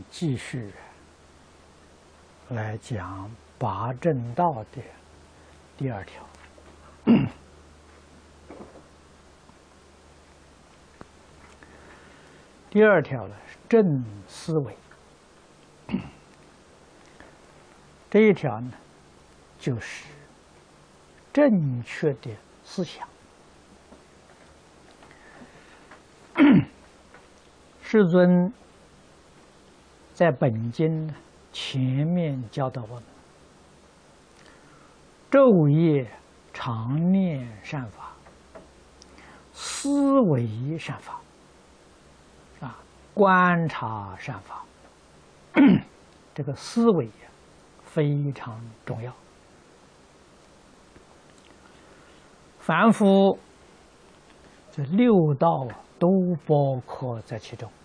继续来讲八正道的第二条。第二条呢是正思维，这一条呢就是正确的思想。世尊在本经前面教导我们，昼夜常念善法，思维善法，观察善法。这个思维非常重要。凡夫这六道都包括在其中。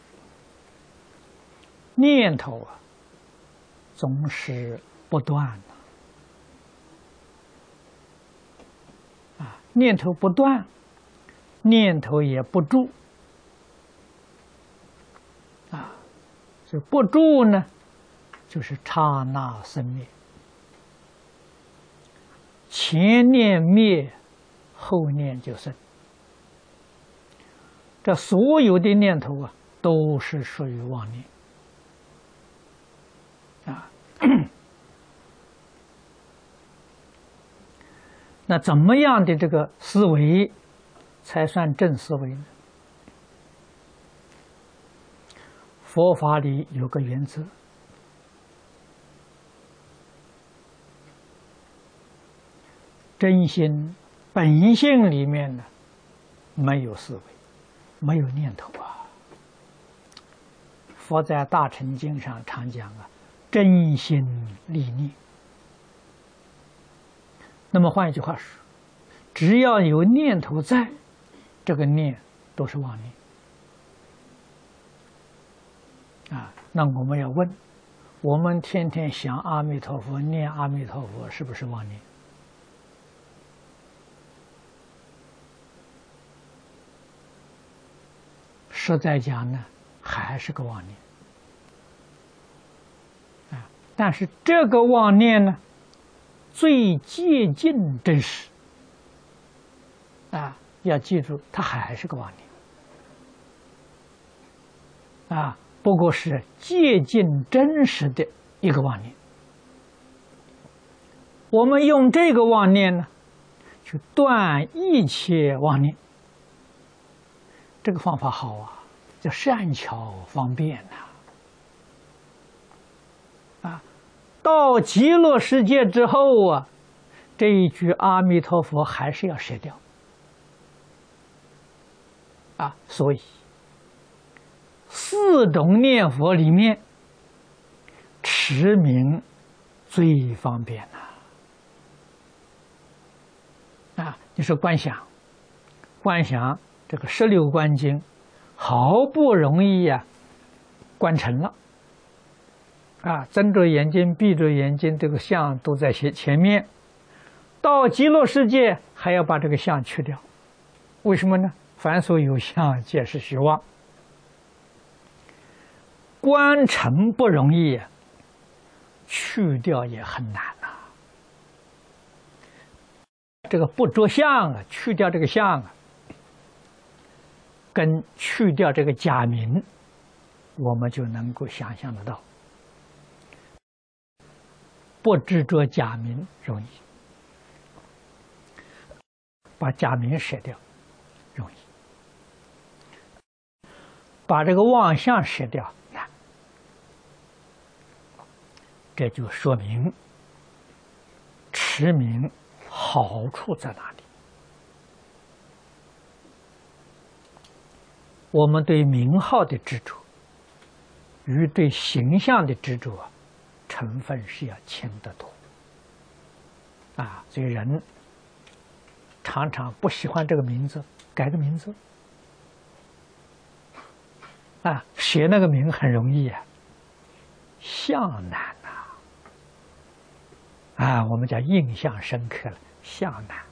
念头总是不断的，念头不断，念头也不住，这不住呢，就是刹那生灭，前念灭，后念就生。这所有的念头都是属于妄念。那怎么样的这个思维才算正思维呢？佛法里有个原则，真心本性里面呢没有思维，没有念头佛在《大乘经》上常讲真心立念。那么换一句话说，只要有念头在，这个念都是妄念。那我们要问，我们天天想阿弥陀佛，念阿弥陀佛，是不是妄念？实在讲呢，还是个妄念。但是这个妄念呢，最接近真实。要记住，它还是个妄念。不过是接近真实的一个妄念。我们用这个妄念呢，去断一切妄念。这个方法好叫善巧方便到极乐世界之后这一句阿弥陀佛还是要舍掉所以四种念佛里面，持名最方便你说观想这个16观经，好不容易观成了睁着眼睛闭着眼睛，这个相都在前面，到极乐世界还要把这个相去掉，为什么呢？凡所有相，皆是虚妄。观成不容易，去掉也很难这个不着相去掉这个相跟去掉这个假名，我们就能够想象得到。不执着假名容易，把假名舍掉容易，把这个妄相舍掉难。这就说明持名好处在哪里？我们对名号的执着与对形象的执着成分是要轻得多所以人常常不喜欢这个名字，改个名字写那个名很容易相难我们叫印象深刻了，相难。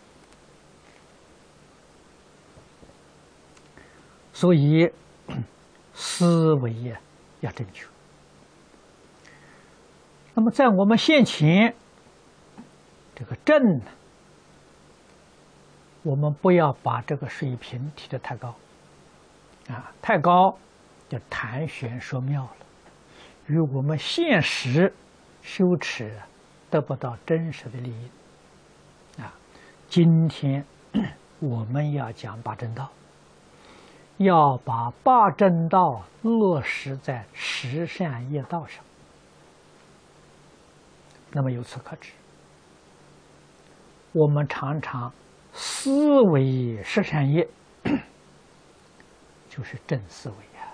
所以思维呀要正确。那么在我们现前，这个正呢，我们不要把这个水平提得太高，太高就谈玄说妙了，与我们现实修持得不到真实的利益。今天我们要讲八正道，要把八正道落实在十善业道上。那么由此可知，我们常常思维十善业，就是正思维呀。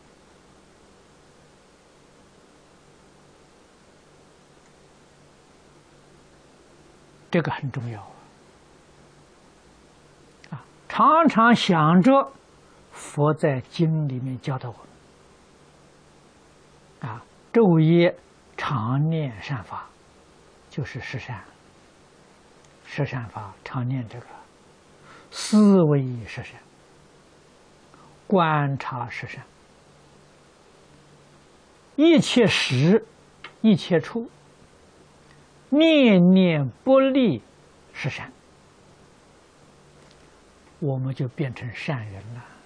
这个很重要啊！常常想着佛在经里面教导我们昼夜常念善法，就是十善。十善法常念这个，思维十善，观察十善，一切时一切处，念念不离十善，我们就变成善人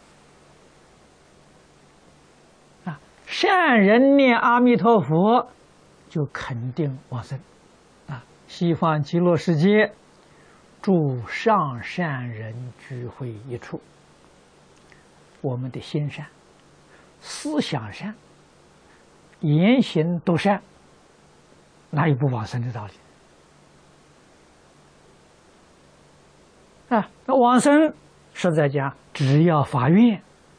了。善人念阿弥陀佛，就肯定往生。西方极乐世界诸上善人聚会一处，我们的心善，思想善，言行都善，哪有不往生的道理？那往生实在讲，只要发愿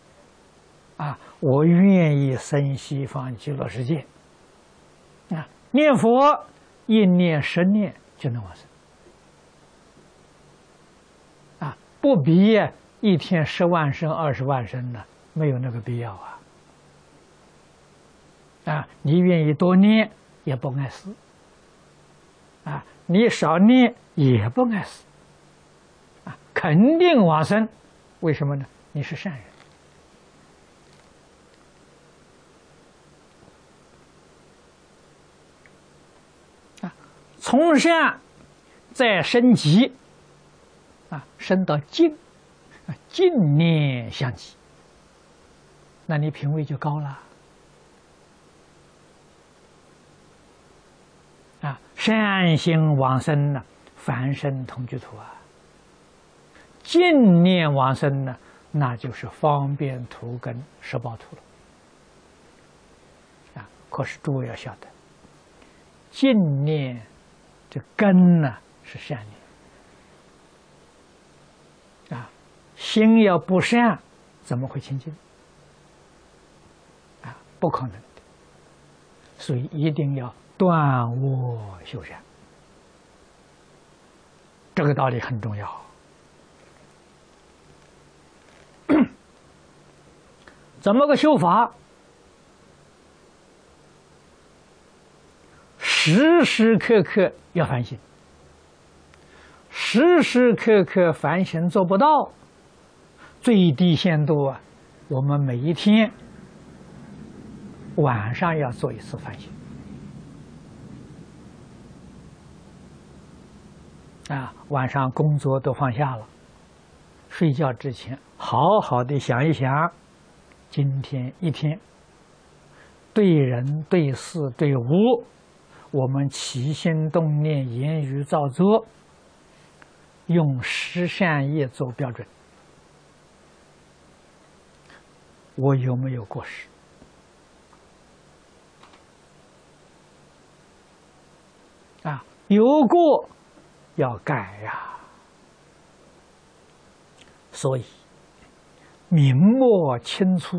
我愿意生西方极乐世界念佛一念十念就能往生不必一天10万声20万声呢，没有那个必要你愿意多念也不碍事你少念也不碍事肯定往生。为什么呢？你是善人从善再升级升到净，净念相继，那你品位就高了善心往生呢，凡身同居土净念往生呢，那就是方便土跟十报土了可是诸位要晓得，净念这根呢是善念心要不善，怎么会清净不可能的。所以一定要断恶修善，这个道理很重要。怎么个修法？时时刻刻要反省，时时刻刻反省做不到，最低限度我们每一天晚上要做一次反省晚上工作都放下了，睡觉之前好好的想一想，今天一天对人对事对物，我们起心动念言语造作，用十善业做标准，我有没有过失有过要改所以明末清初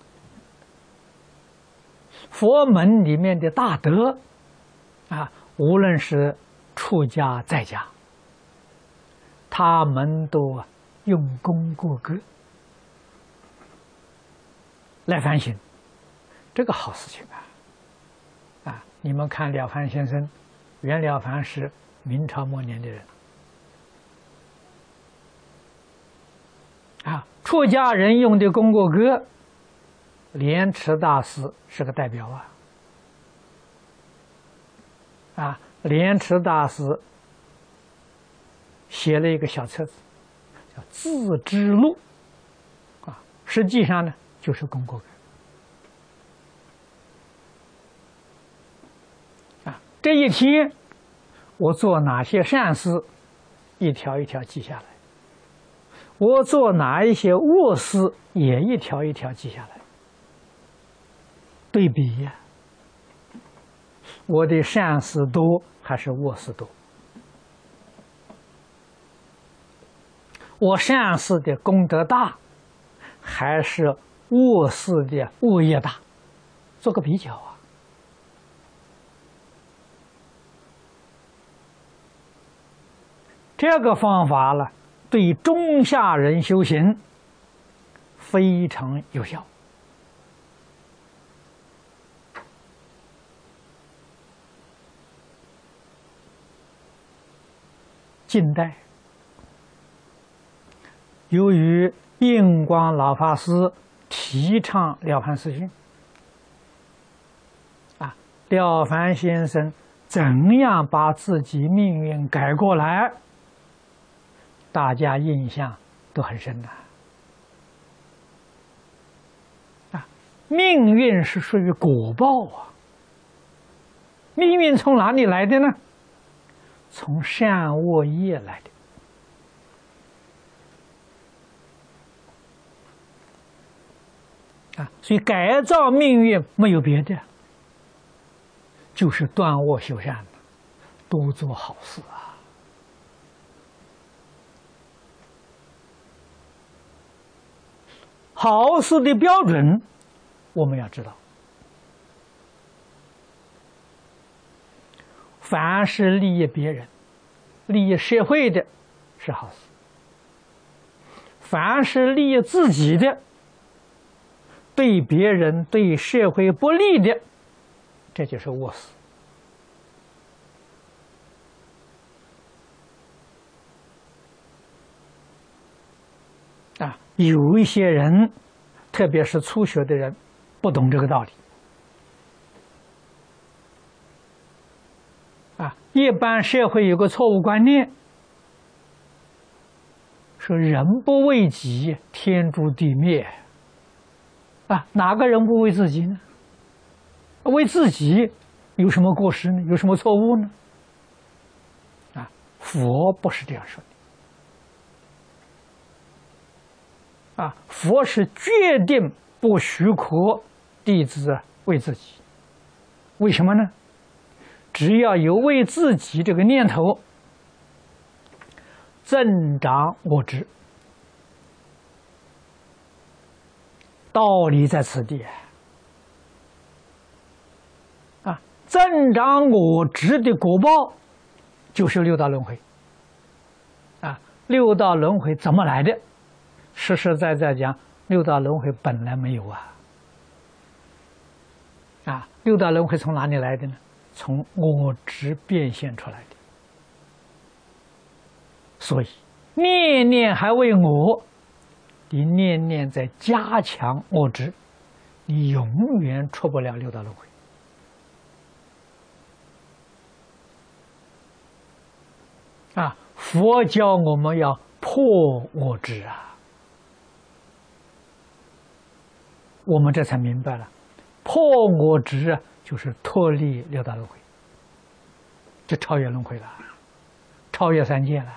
佛门里面的大德无论是出家在家，他们都用功过格来反省，这个好事情你们看了凡先生，袁了凡是明朝末年的人出家人用的功过格莲池大师是个代表莲池大师写了一个小册子，叫《自知录》实际上呢就是功过感这一天我做哪些善事，一条一条记下来；我做哪一些恶事，也一条一条记下来。对比呀，我的善事多还是恶事多？我善事的功德大，还是恶事的恶业大？做个比较这个方法呢，对中下人修行非常有效。近代，由于印光老法师提倡了凡四训，了凡先生怎样把自己命运改过来，大家印象都很深命运是属于果报命运从哪里来的呢？从善恶业来的所以改造命运没有别的，就是断恶修善，多做好事好事的标准我们要知道，凡是利益别人、利益社会的是好事，凡是利益自己的、对别人、对社会不利的，这就是恶事。有一些人，特别是初学的人，不懂这个道理。一般社会有个错误观念，说人不为己，天诛地灭。哪个人不为自己呢？为自己有什么过失呢？有什么错误呢？佛不是这样说的。佛是决定不许可弟子为自己。为什么呢？只要有为自己这个念头，增长我执，道理在此地增长我执的果报就是六道轮回六道轮回怎么来的？实实在在讲，六道轮回本来没有六道轮回从哪里来的呢？从我执变现出来的。所以念念还为我，你念念在加强我执，你永远出不了六道轮回。佛教我们要破我执我们这才明白了，破我执就是脱离六道轮回，就超越轮回了，超越三界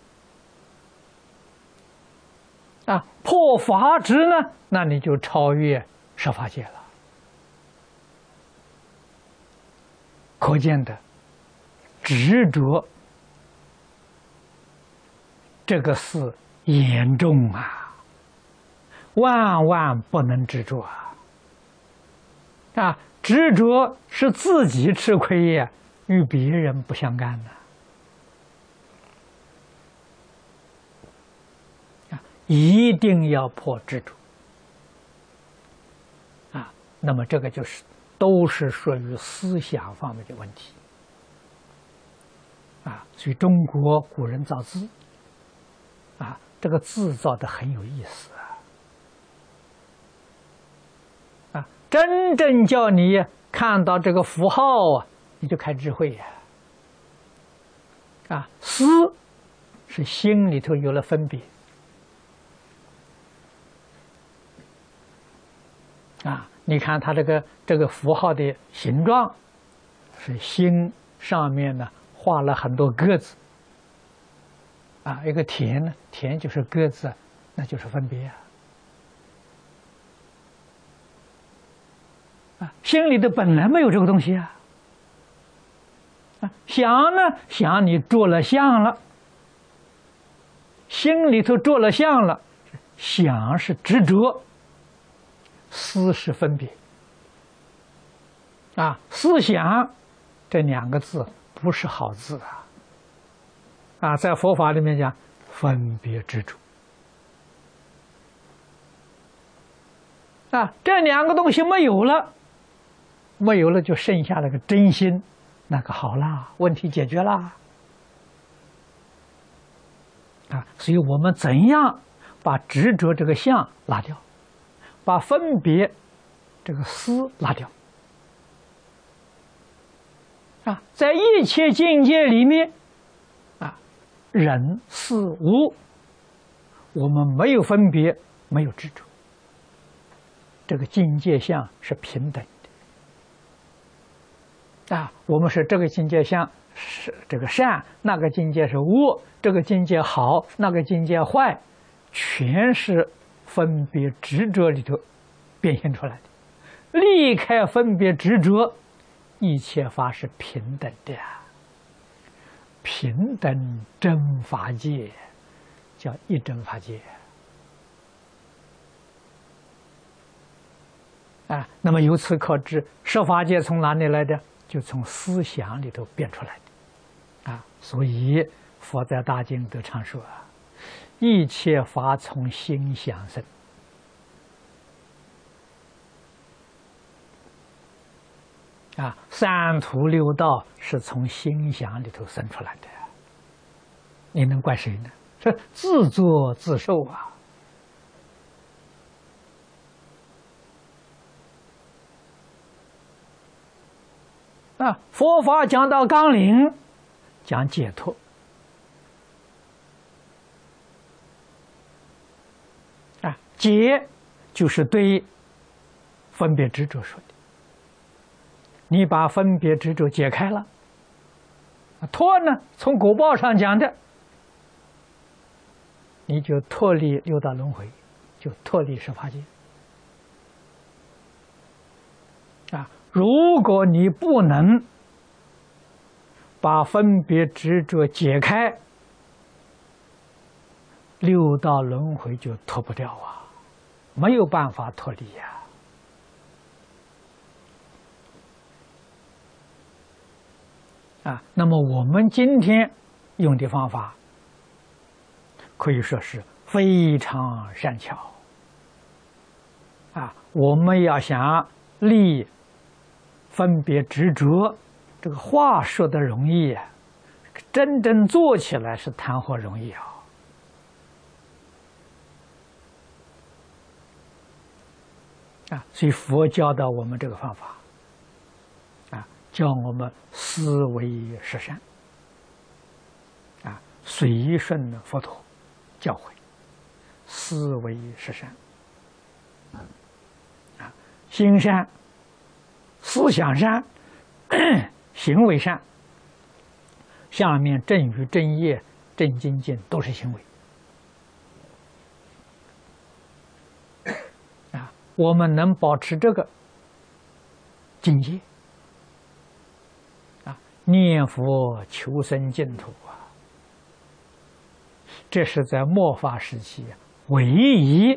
了。破法执呢，那你就超越十法界了。可见的执着这个事严重万万不能执着执着是自己吃亏呀，与别人不相干一定要破执着那么这个都是属于思想方面的问题所以中国古人造字这个字造的很有意思真正叫你看到这个符号啊，你就开智慧呀！思是心里头有了分别你看它这个符号的形状，是心上面呢画了很多鸽子一个田呢，田就是鸽子，那就是分别心里头本来没有这个东西想呢，想你着了相了，心里头着了相了，想是执着，思是分别思想这两个字不是好字在佛法里面讲分别执着这两个东西没有了，没有了就剩下那个真心，那个好啦，问题解决啦所以我们怎样把执着这个相拿掉，把分别这个思拿掉在一切境界里面人事物我们没有分别，没有执着，这个境界相是平等的我们是这个境界相是这个善，那个境界是恶，这个境界好，那个境界坏，全是分别执着里头变现出来的。离开分别执着，一切法是平等的平等真法界叫一真法界那么由此可知，十法界从哪里来的？就从思想里头变出来的所以佛在大经都常说一切法从心想生三途六道是从心想里头生出来的，你能怪谁呢？这自作自受佛法讲到纲领，讲解脱解就是对分别执着说的，你把分别执着解开了，脱呢，从果报上讲的，你就脱离六道轮回，就脱离十法界如果你不能把分别执着解开，六道轮回就脱不掉没有办法脱离那么我们今天用的方法可以说是非常善巧我们要想立分别执着，这个话说的容易真正做起来是谈何容易所以佛教导我们这个方法叫我们思维实善随顺佛陀教诲，思维实善心善，思想善，行为善。下面正语、正业、正精进都是行为我们能保持这个境界念佛求生净土这是在末法时期唯一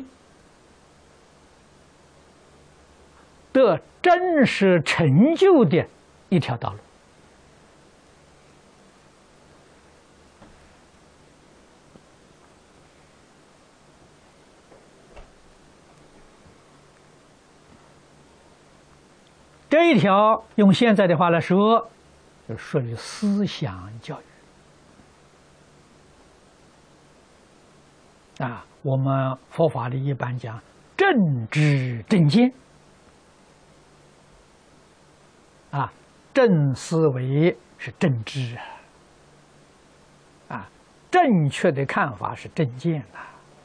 得真实成就的一条道路这一条用现在的话来说，就属于思想教育我们佛法里一般讲正知正见啊，正思维是正知啊，正确的看法是正见呐。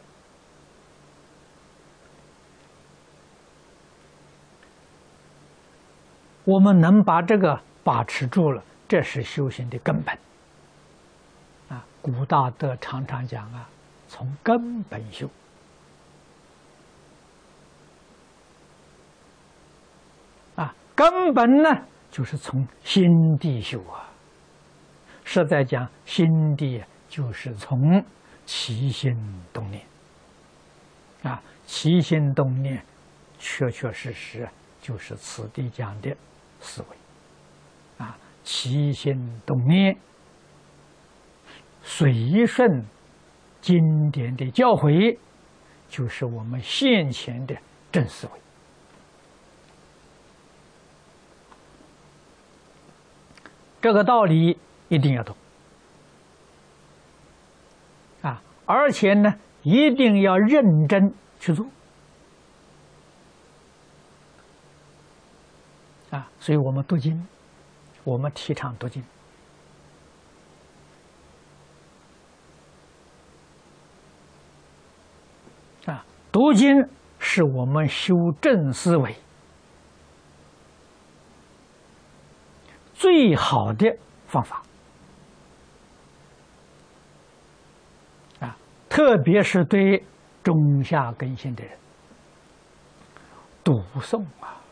我们能把这个把持住了，这是修行的根本啊。古大德常常讲啊，从根本修啊，根本呢就是从心地修啊。实在讲，心地就是从起心动念啊，起心动念确确实实就是此地讲的思维啊，起心动念随顺经典的教诲，就是我们现前的正思维。这个道理一定要懂啊，而且呢，一定要认真去做啊。所以我们读经，我们提倡读经啊，读经是我们修正思维最好的方法啊，特别是对中下根性的人，读诵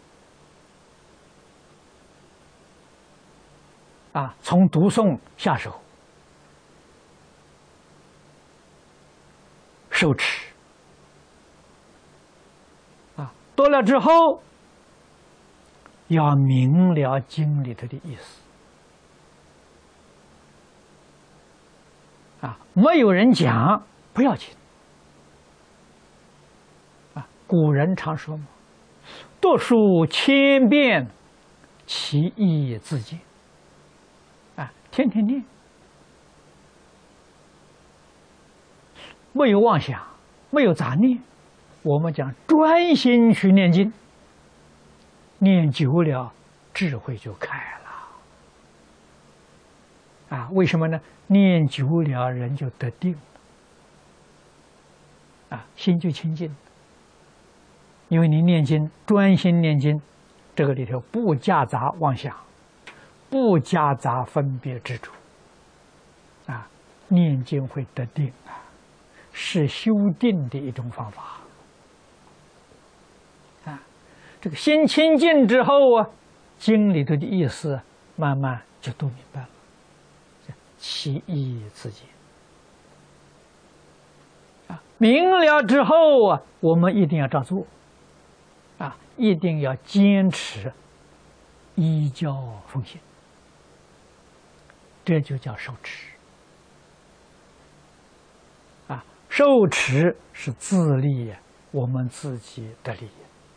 啊，从读诵下手，受持啊，多了之后，要明了经里头的意思啊，没有人讲不要紧啊。古人常说嘛，读书千遍，其义自见啊，天天念，没有妄想，没有杂念，我们讲专心去念经，念久了，智慧就开了啊。为什么呢？念久了，人就得定了啊，心就清净。因为你念经，专心念经，这个里头不夹杂妄想，不夹杂分别执着啊，念经会得定啊，是修定的一种方法啊。这个心清净之后啊，经里头的意思慢慢就都明白了，其义自见啊。明了之后啊，我们一定要照做啊，一定要坚持依教奉行，这就叫受持啊。受持是自利我们自己的利益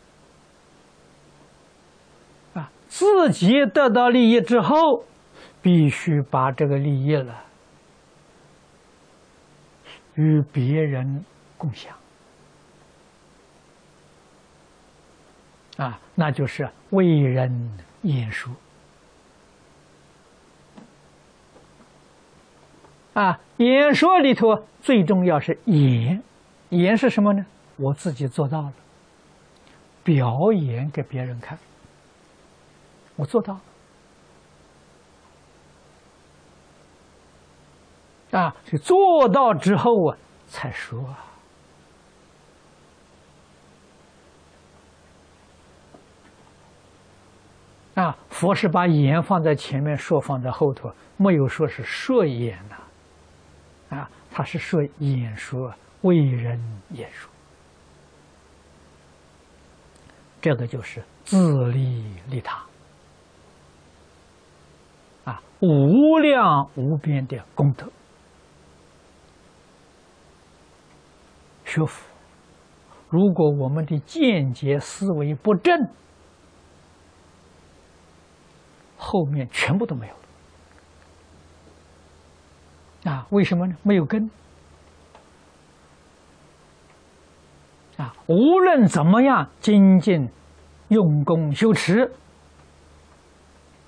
啊，自己得到利益之后，必须把这个利益了与别人共享啊，那就是为人言说啊。演说里头最重要是演，演是什么呢？我自己做到了，表演给别人看，我做到了啊。所以做到之后啊，才说啊，佛是把言放在前面，说放在后头，没有说是说言呐，啊，他是说演说，为人演说，这个就是自利利他啊，无量无边的功德。学佛，如果我们的见解思维不正，后面全部都没有了啊！为什么呢？没有根啊！无论怎么样精进用功修持，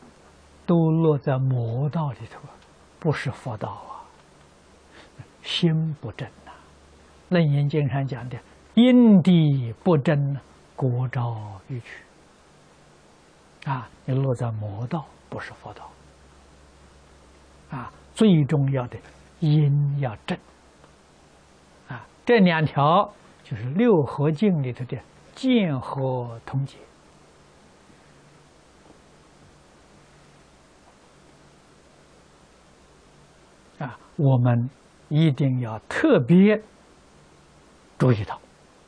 都落在魔道里头，不是佛道啊，心不正呐。楞严经上讲的，因地不正，果招欲取。啊，你落在魔道，不是佛道。啊，最重要的因要正。啊，这2条就是六合敬里头的见合同解。啊，我们一定要特别注意到。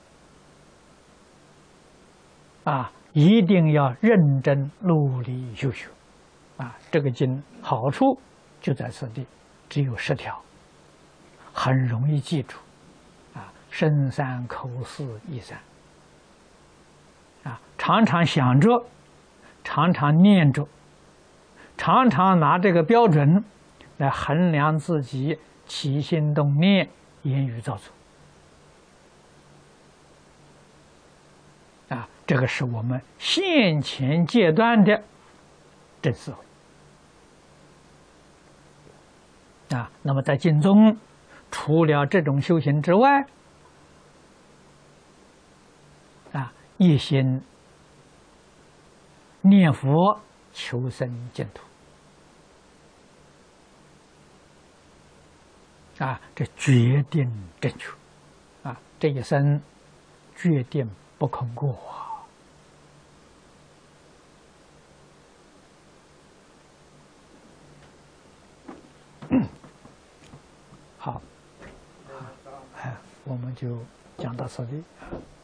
啊，一定要认真努力修学。啊，这个经好处就在此地，只有10条，很容易记住。啊，身三口四意三。啊，常常想着，常常念着，常常拿这个标准来衡量自己起心动念、言语造作。啊，这个是我们现前阶段的正思维。啊，那么在经中，除了这种修行之外，啊，一心念佛求生净土。啊，这决定正确。啊，这一生决定不空过啊。好，我们就讲到这里。